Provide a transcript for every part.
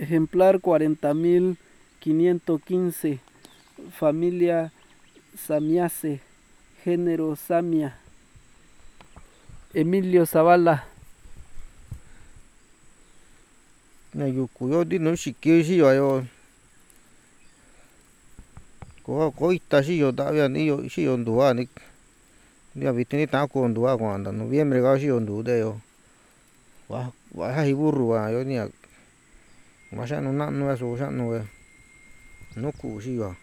ejemplar 40.515, familia Samiaceae, género Samia, Emilio Zavala. Na yuku di no shiki shi yo ko ita shi yo todavía ni yo shi yo ndua ni ya vitini ta ko ndua cuando noviembre ga shi yo ndu de yo wa hi burro wa yo ni ma sha no na no so sha no ku shi yo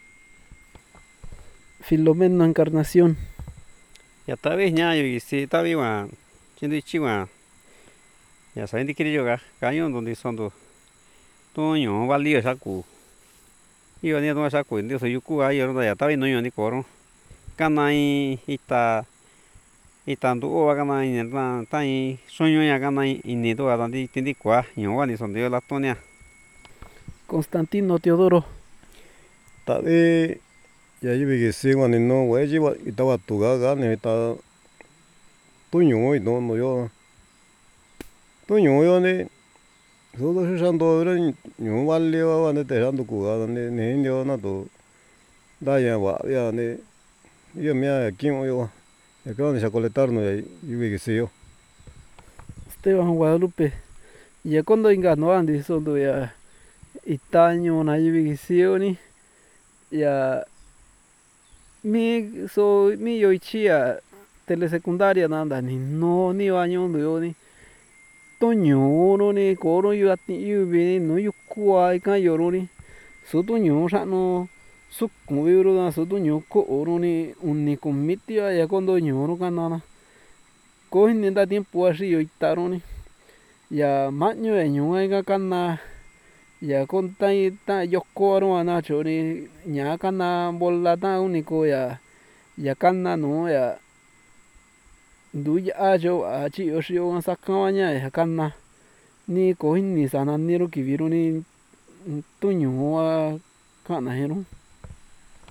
Filomeno Encarnación. Ya tabi ñayo y si tabi wa chindi chiwa ya saben dikiri yoga kaño donde son do toño valio saku iyo ni no saku ndi so yuku ay ro ya tabi no yo ni koro kanai ita ndu o kana ni tai sueño ya kana ini do andi tindi kwa yo wa ni son de la tonia. Constantino Teodoro. Tabi ya yibi que si wa ni no wa ji wa ita wa tu ga ne ta tuño y no yo tuño yo ne solo se sando era yo vale wa ne te sando ku ga ne yo na to da ya wa ya ne yo me aquí yo acabo de coletarnos yibi que si yo Esteban Guadalupe. Ya cuando ingano andi sondo ya itaño na yibi que si yo ni ya mi yo ichia telesecundaria nanda ni no ni año yo ni toño no ni koro yo ati yubi no yuku ai kan yo ni so toño sano sukun biro na so toño ko oro ni uni comitia ya cuando ñoro kanana ko ni nda tiempo así yo itaro ni ya maño e ño ga kana ya con tai ta yoko ro ana chori ña kana bola ta único ya kana no ya ndu ya yo a chi yo shio saka ña ya kana ni ko ni sana ni ro ki viro ni tuño a kana hero.